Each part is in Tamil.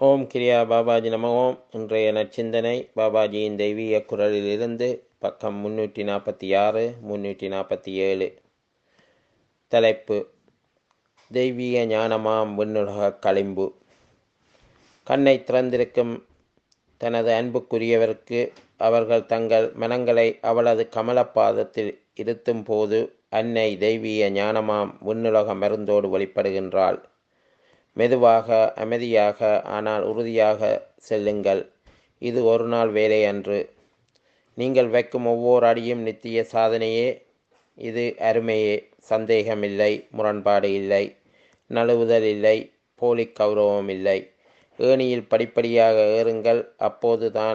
ஓம் கிரியா பாபாஜி நம ஓம். இன்றைய நற்சிந்தனை பாபாஜியின் தெய்வீக குரலிலிருந்து பக்கம் 346 347. தலைப்பு: தெய்வீக ஞானமாம் விண்ணுலக களிம்பு. கண்ணை திறந்திருக்கும் தனது அன்புக்குரியவருக்கு அவர்கள் தங்கள் மனங்களை அவளது கமலப்பாதத்தில் இருத்தும் போது அன்னை தெய்வீக ஞானமாம் விண்ணுலக மருந்தோடு வெளிப்படுகின்றாள். மெதுவாக, அமைதியாக, ஆனால் உறுதியாக செல்லுங்கள். இது ஒரு நாள் வேலை அன்று. நீங்கள் வைக்கும் ஒவ்வொரு அடியும் நித்திய சாதனையே. இது அருமையே. சந்தேகமில்லை, முரண்பாடு இல்லை, நழுவுதல் இல்லை, போலி கௌரவம் இல்லை. ஏணியில் படிப்படியாக ஏறுங்கள். அப்போது தான்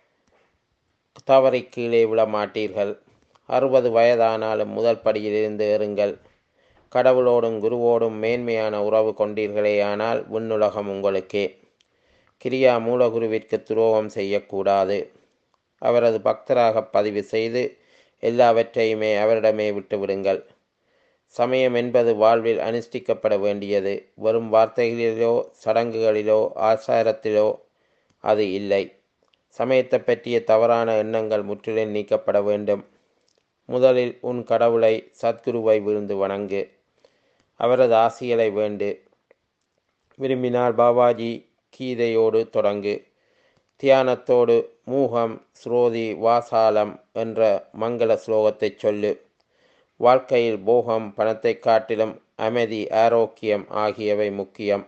தவறி கீழே விழ மாட்டீர்கள். 60 வயதானாலும் முதல் படியிலிருந்து ஏறுங்கள். கடவுளோடும் குருவோடும் மேன்மையான உறவு கொண்டீர்களேயானால் விண்ணுலகம் உங்களுக்கே. கிரியா மூலகுருவிற்கு துரோகம் செய்யக்கூடாது. அவரது பக்தராக பதிவு செய்து எல்லாவற்றையுமே அவரிடமே விட்டுவிடுங்கள். சமயம் என்பது வாழ்வில் அனுஷ்டிக்கப்பட வேண்டியது. வெறும் வார்த்தைகளிலோ சடங்குகளிலோ ஆசாரத்திலோ அது இல்லை. சமயத்தை பற்றிய தவறான எண்ணங்கள் முற்றிலும் நீக்கப்பட வேண்டும். முதலில் உன் கடவுளை, சத்குருவை விழுந்து வணங்கு. அவரது ஆசிகளை வேண்டு. விரும்பினால் பாபாஜி கீதையோடு தொடங்கு. தியானத்தோடு மூகம் ஸ்ரோதி வாசாலம் என்ற மங்கள ஸ்லோகத்தை சொல்லு. வாழ்க்கையில் போகம், பணத்தை காட்டிலும் அமைதி, ஆரோக்கியம் ஆகியவை முக்கியம்.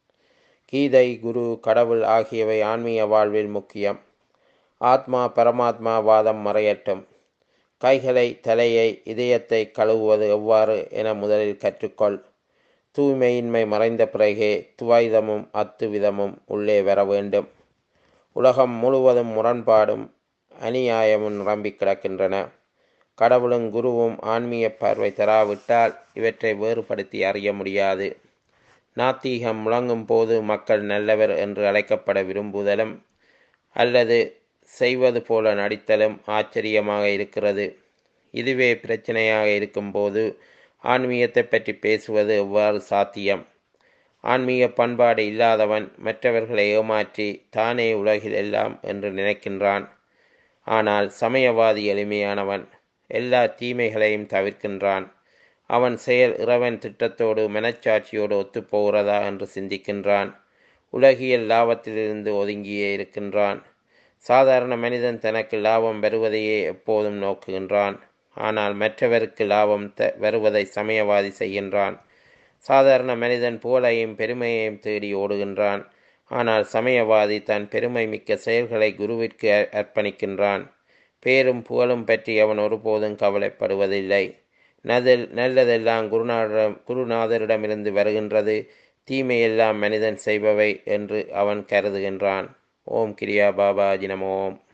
கீதை, குரு, கடவுள் ஆகியவை ஆன்மீக வாழ்வில் முக்கியம். ஆத்மா பரமாத்மா வாதம் மறையட்டும். கைகளை, தலையை, இதயத்தை கழுவுவது எவ்வாறு என முதலில் கற்றுக்கொள். தூய்மையின்மை மறைந்த பிறகே துவைதமும் அத்துவிதமும் உள்ளே வர வேண்டும். உலகம் முழுவதும் முரண்பாடும் அநியாயமும் நிரம்பி கிடக்கின்றன. கடவுளும் குருவும் ஆன்மீக பார்வை தராவிட்டால் இவற்றை வேறுபடுத்தி அறிய முடியாது. நாத்திகம் முழங்கும் போது மக்கள் நல்லவர் என்று அழைக்கப்பட விரும்புதலும் அல்லது செய்வது போல நடித்தலும் ஆச்சரியமாக இருக்கிறது. இதுவே பிரச்சனையாக இருக்கும்போது ஆன்மீகத்தை பற்றி பேசுவது எவ்வாறு சாத்தியம்? ஆன்மீக பண்பாடு இல்லாதவன் மற்றவர்களை ஏமாற்றி தானே உலகில் எல்லாம் என்று நினைக்கின்றான். ஆனால் சமயவாதி எளிமையானவன். எல்லா தீமைகளையும் தவிர்க்கின்றான். அவன் செயல் இறைவன் திட்டத்தோடு மனச்சாட்சியோடு ஒத்துப்போகிறதா என்று சிந்திக்கின்றான். உலகியல் லாபத்திலிருந்து ஒதுங்கியே இருக்கின்றான். சாதாரண மனிதன் தனக்கு லாபம் வருவதையே எப்போதும் நோக்குகின்றான். ஆனால் மற்றவருக்கு லாபம் வருவதை சமயவாதி செய்கின்றான். சாதாரண மனிதன் புகழையும் பெருமையையும் தேடி ஓடுகின்றான். ஆனால் சமயவாதி தன் பெருமை மிக்க செயல்களை குருவிற்கு அர்ப்பணிக்கின்றான். பேரும் புகழும் பற்றி அவன் ஒருபோதும் கவலைப்படுவதில்லை. நல்லதெல்லாம் குருநாதரிடமிருந்து வருகின்றது, தீமையெல்லாம் மனிதன் செய்பவை என்று அவன் கருதுகின்றான். ஓம் கிரியா பாபாஜி நம ஓம்.